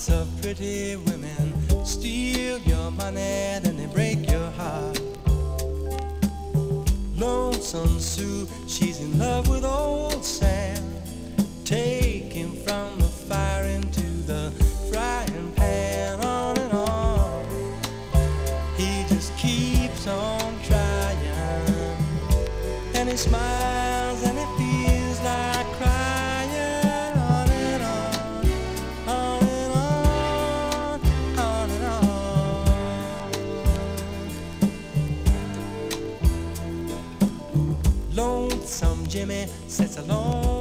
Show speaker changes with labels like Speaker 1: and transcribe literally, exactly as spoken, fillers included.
Speaker 1: Lots of pretty women steal your money, then they break your heart. Lonesome Sue, she's in love with old Sam. Take him from the fire into the frying pan, on and on. He just keeps on trying, and he smiles and it feels like crying, on and on, on and on, on and on. Lonesome Jimmy sits alone